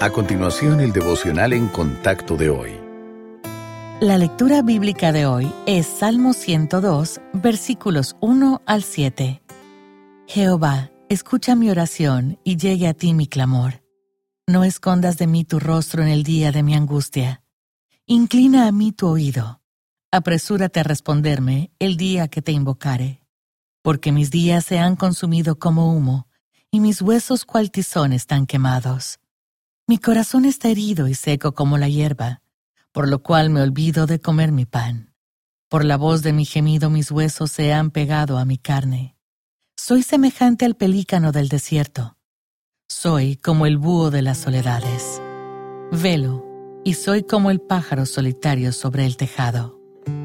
A continuación, el devocional en contacto de hoy. La lectura bíblica de hoy es Salmo 102, versículos 1 al 7. Jehová, escucha mi oración y llegue a ti mi clamor. No escondas de mí tu rostro en el día de mi angustia. Inclina a mí tu oído. Apresúrate a responderme el día que te invocare. Porque mis días se han consumido como humo, y mis huesos cual tizón están quemados. Mi corazón está herido y seco como la hierba, por lo cual me olvido de comer mi pan. Por la voz de mi gemido mis huesos se han pegado a mi carne. Soy semejante al pelícano del desierto. Soy como el búho de las soledades. Velo, y soy como el pájaro solitario sobre el tejado.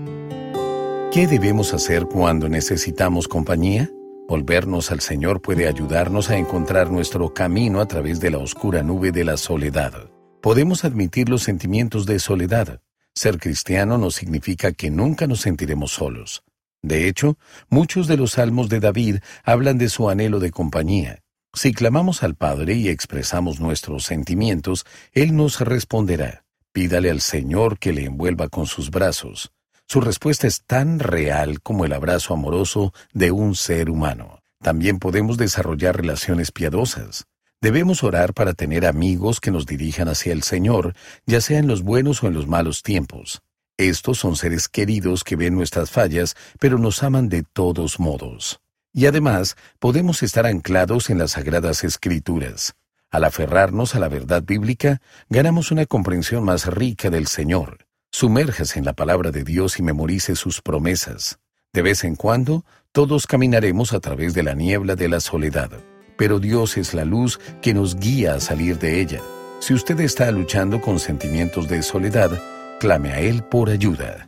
¿Qué debemos hacer cuando necesitamos compañía? Volvernos al Señor puede ayudarnos a encontrar nuestro camino a través de la oscura nube de la soledad. Podemos admitir los sentimientos de soledad. Ser cristiano no significa que nunca nos sentiremos solos. De hecho, muchos de los salmos de David hablan de su anhelo de compañía. Si clamamos al Padre y expresamos nuestros sentimientos, Él nos responderá. Pídale al Señor que le envuelva con sus brazos. Su respuesta es tan real como el abrazo amoroso de un ser humano. También podemos desarrollar relaciones piadosas. Debemos orar para tener amigos que nos dirijan hacia el Señor, ya sea en los buenos o en los malos tiempos. Estos son seres queridos que ven nuestras fallas, pero nos aman de todos modos. Y además, podemos estar anclados en las Sagradas Escrituras. Al aferrarnos a la verdad bíblica, ganamos una comprensión más rica del Señor. Sumérjase en la palabra de Dios y memorice sus promesas. De vez en cuando, todos caminaremos a través de la niebla de la soledad, pero Dios es la luz que nos guía a salir de ella. Si usted está luchando con sentimientos de soledad, clame a Él por ayuda.